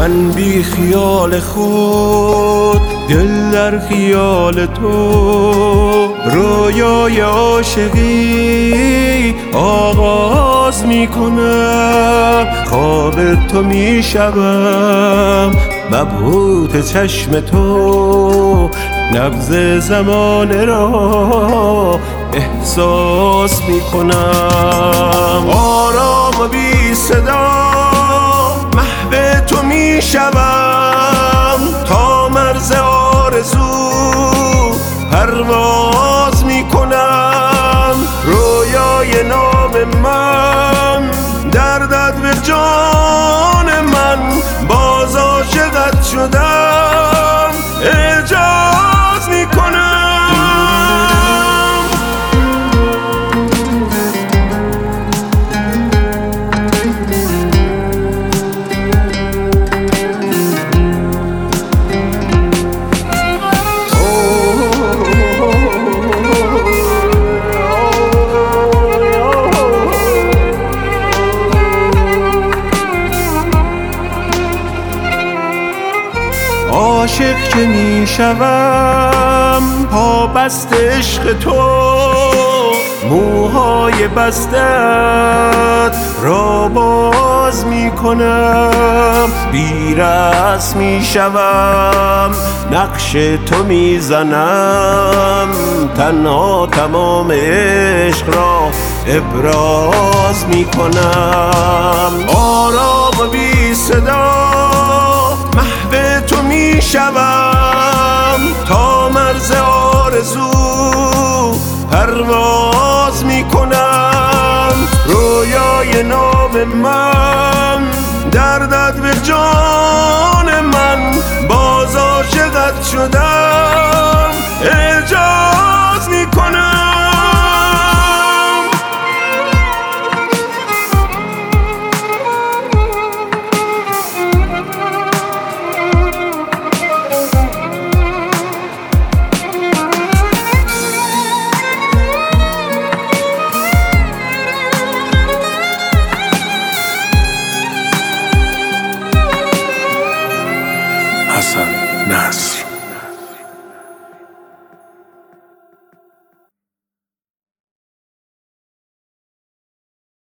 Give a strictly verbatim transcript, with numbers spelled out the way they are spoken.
من بی خیال خود دل در خیال تو، رویای عاشقی آغاز می کنم. خواب تو می شوم مبهوت چشم تو، نبض زمانه را احساس می کنم. آرام و بی صدا محو تو می شوم، تا مرز آرزو پرواز می کنم. رویای نام من دردت به جان من، باز عاشقت شدم اعجاز می کنم. عاشق که می شوم پابست عشق تو، موهای بستت را باز می کنم. بی‌رحم می شوم نقش تو می زنم، تنها تمام عشق را ابراز می کنم. آرام و بی صدا محو تو می شوم، تا مرز آرزو پرواز می کنم. رویای نام من دردت به جان من، باز عاشقت شدم